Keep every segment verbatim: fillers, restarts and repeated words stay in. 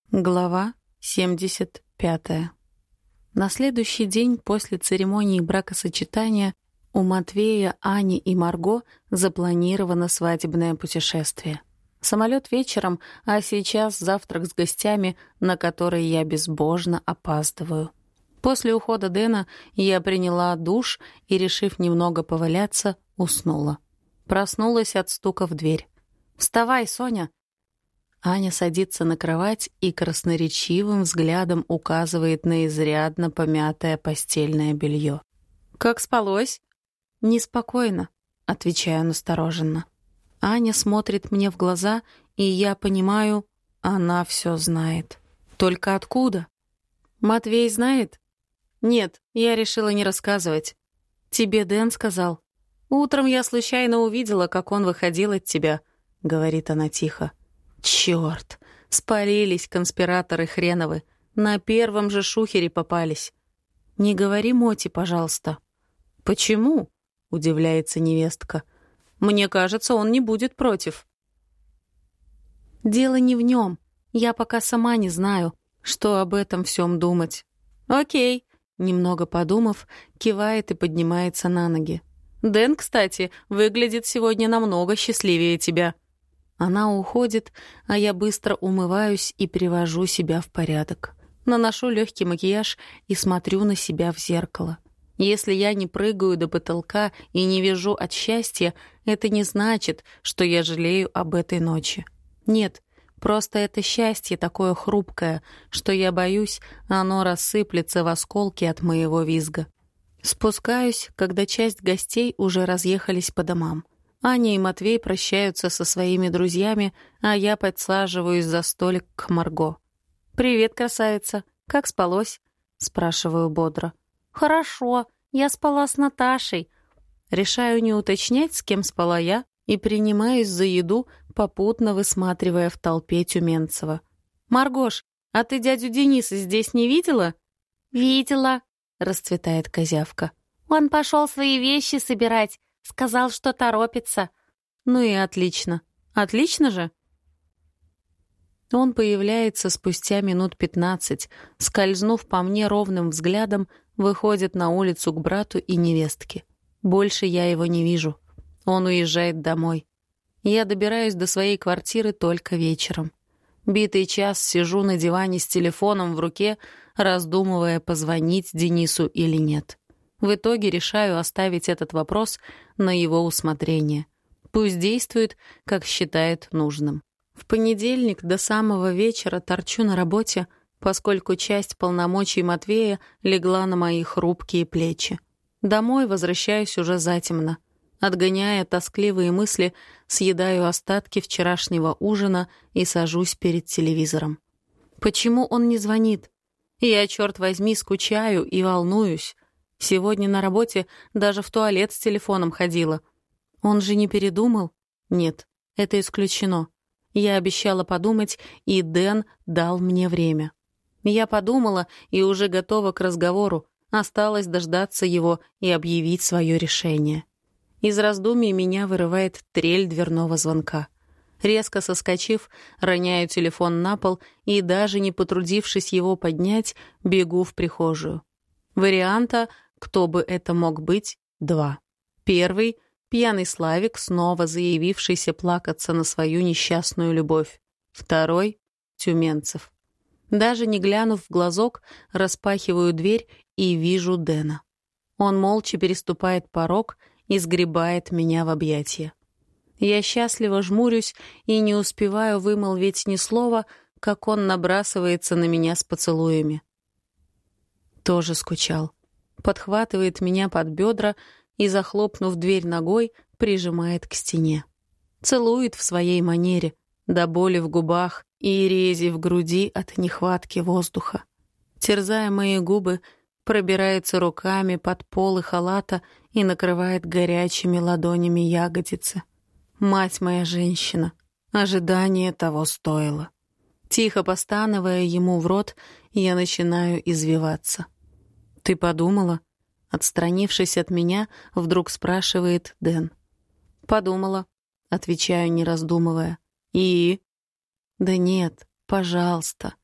Глава семьдесят пятая. На следующий день после церемонии бракосочетания у Матвея, Ани и Марго запланировано свадебное путешествие. Самолет вечером, а сейчас завтрак с гостями, на который я безбожно опаздываю. После ухода Дэна я приняла душ и, решив немного поваляться, уснула. Проснулась от стука в дверь. «Вставай, Соня!» Аня садится на кровать и красноречивым взглядом указывает на изрядно помятое постельное белье. «Как спалось?» «Неспокойно», — отвечаю настороженно. Аня смотрит мне в глаза, и я понимаю, она все знает. Только откуда? «Матвей знает?» «Нет, я решила не рассказывать». «Тебе Дэн сказал?» «Утром я случайно увидела, как он выходил от тебя», — говорит она тихо. Чёрт, спалились конспираторы хреновы. На первом же шухере попались. Не говори Моти, пожалуйста. Почему? Удивляется невестка. Мне кажется, он не будет против. Дело не в нем. Я пока сама не знаю, что об этом всем думать. Окей, немного подумав, кивает и поднимается на ноги. Дэн, кстати, выглядит сегодня намного счастливее тебя. Она уходит, а я быстро умываюсь и привожу себя в порядок. Наношу легкий макияж и смотрю на себя в зеркало. Если я не прыгаю до потолка и не вижу от счастья, это не значит, что я жалею об этой ночи. Нет, просто это счастье такое хрупкое, что я боюсь, оно рассыплется в осколки от моего визга. Спускаюсь, когда часть гостей уже разъехались по домам. Аня и Матвей прощаются со своими друзьями, а я подсаживаюсь за столик к Марго. «Привет, красавица. Как спалось?» — спрашиваю бодро. «Хорошо. Я спала с Наташей». Решаю не уточнять, с кем спала я, и принимаюсь за еду, попутно высматривая в толпе Тюменцева. «Маргош, а ты дядю Дениса здесь не видела?» «Видела», — расцветает козявка. «Он пошел свои вещи собирать. Сказал, что торопится». «Ну и отлично. Отлично же?» Он появляется спустя минут пятнадцать, скользнув по мне ровным взглядом, выходит на улицу к брату и невестке. Больше я его не вижу. Он уезжает домой. Я добираюсь до своей квартиры только вечером. Битый час сижу на диване с телефоном в руке, раздумывая, позвонить Денису или нет. В итоге решаю оставить этот вопрос на его усмотрение. Пусть действует, как считает нужным. В понедельник до самого вечера торчу на работе, поскольку часть полномочий Матвея легла на мои хрупкие плечи. Домой возвращаюсь уже затемно. Отгоняя тоскливые мысли, съедаю остатки вчерашнего ужина и сажусь перед телевизором. Почему он не звонит? Я, черт возьми, скучаю и волнуюсь. Сегодня на работе даже в туалет с телефоном ходила. Он же не передумал? Нет, это исключено. Я обещала подумать, и Дэн дал мне время. Я подумала и уже готова к разговору. Осталось дождаться его и объявить свое решение. Из раздумий меня вырывает трель дверного звонка. Резко соскочив, роняю телефон на пол и, даже не потрудившись его поднять, бегу в прихожую. Варианта, кто бы это мог быть, два. Первый — пьяный Славик, снова заявившийся плакаться на свою несчастную любовь. Второй — Тюменцев. Даже не глянув в глазок, распахиваю дверь и вижу Дэна. Он молча переступает порог и сгребает меня в объятия. Я счастливо жмурюсь и не успеваю вымолвить ни слова, как он набрасывается на меня с поцелуями. Тоже скучал. Подхватывает меня под бедра и, захлопнув дверь ногой, прижимает к стене. Целует в своей манере, до боли в губах и рези в груди от нехватки воздуха. Терзая мои губы, пробирается руками под полы халата и накрывает горячими ладонями ягодицы. Мать моя женщина, ожидание того стоило. Тихо постановая ему в рот, я начинаю извиваться. «Ты подумала?» Отстранившись от меня, вдруг спрашивает Дэн. «Подумала», — отвечаю, не раздумывая. «И?» «Да нет, пожалуйста».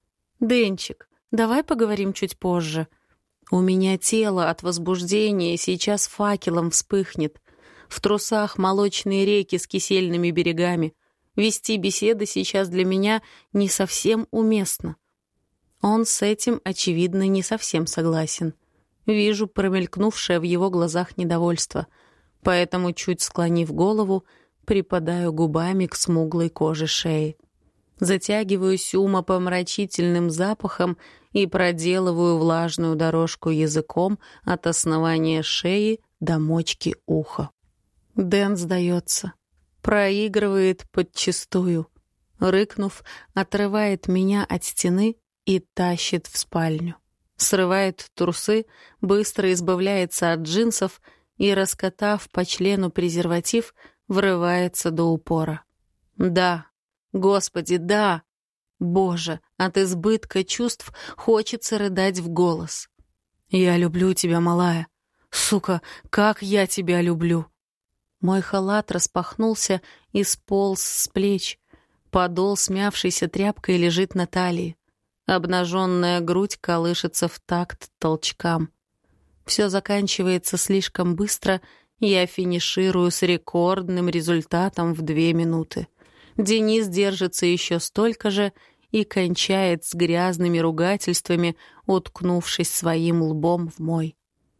«Денчик, давай поговорим чуть позже. У меня тело от возбуждения сейчас факелом вспыхнет. В трусах молочные реки с кисельными берегами. Вести беседы сейчас для меня не совсем уместно». Он с этим, очевидно, не совсем согласен. Вижу промелькнувшее в его глазах недовольство, поэтому, чуть склонив голову, припадаю губами к смуглой коже шеи. Затягиваюсь умопомрачительным запахом и проделываю влажную дорожку языком от основания шеи до мочки уха. Дэн сдается, проигрывает подчистую. Рыкнув, отрывает меня от стены и тащит в спальню. Срывает трусы, быстро избавляется от джинсов и, раскатав по члену презерватив, врывается до упора. Да, Господи, да! Боже, от избытка чувств хочется рыдать в голос. «Я люблю тебя, малая. Сука, как я тебя люблю!» Мой халат распахнулся и сполз с плеч. Подол, смявшийся тряпкой, лежит на талии. Обнаженная грудь колышется в такт толчкам. Все заканчивается слишком быстро, я финиширую с рекордным результатом в две минуты. Денис держится еще столько же и кончает с грязными ругательствами, уткнувшись своим лбом в мой.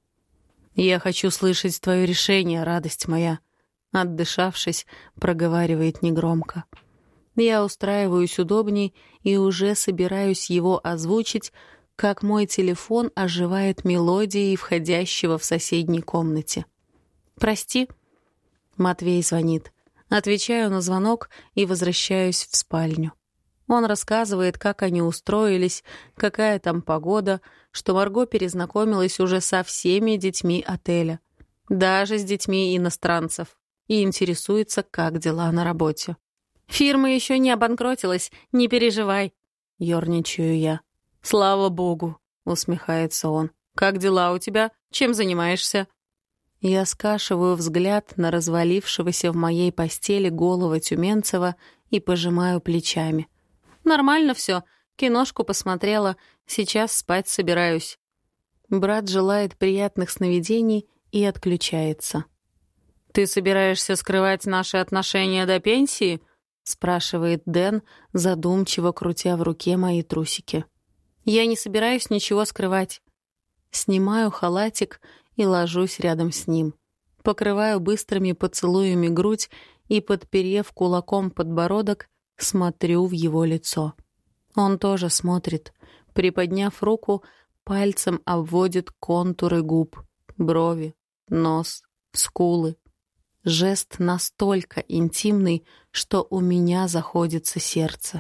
«Я хочу слышать твое решение, радость моя», — отдышавшись, проговаривает негромко. Я устраиваюсь удобней и уже собираюсь его озвучить, как мой телефон оживает мелодией входящего в соседней комнате. «Прости», — Матвей звонит. Отвечаю на звонок и возвращаюсь в спальню. Он рассказывает, как они устроились, какая там погода, что Марго перезнакомилась уже со всеми детьми отеля, даже с детьми иностранцев, и интересуется, как дела на работе. «Фирма еще не обанкротилась, не переживай», — ёрничаю я. «Слава богу», — усмехается он. «Как дела у тебя? Чем занимаешься?» Я скашиваю взгляд на развалившегося в моей постели голого Тюменцева и пожимаю плечами. «Нормально все. Киношку посмотрела. Сейчас спать собираюсь». Брат желает приятных сновидений и отключается. «Ты собираешься скрывать наши отношения до пенсии?» — спрашивает Дэн, задумчиво крутя в руке мои трусики. «Я не собираюсь ничего скрывать». Снимаю халатик и ложусь рядом с ним. Покрываю быстрыми поцелуями грудь и, подперев кулаком подбородок, смотрю в его лицо. Он тоже смотрит. Приподняв руку, пальцем обводит контуры губ, брови, нос, скулы. Жест настолько интимный, что у меня заходится сердце.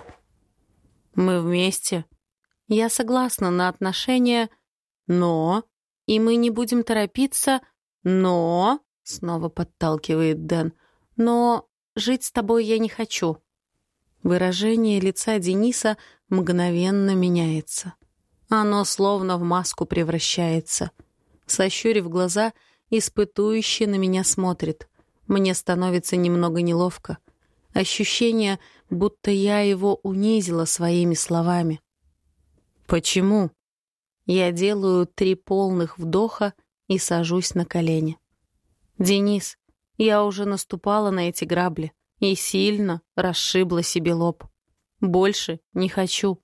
«Мы вместе?» «Я согласна на отношения, но...» «И мы не будем торопиться, но...» — снова подталкивает Дэн. «Но жить с тобой я не хочу». Выражение лица Дениса мгновенно меняется. Оно словно в маску превращается. Сощурив глаза, испытующе на меня смотрит. Мне становится немного неловко. Ощущение, будто я его унизила своими словами. «Почему?» Я делаю три полных вдоха и сажусь на колени. «Денис, я уже наступала на эти грабли и сильно расшибла себе лоб. Больше не хочу».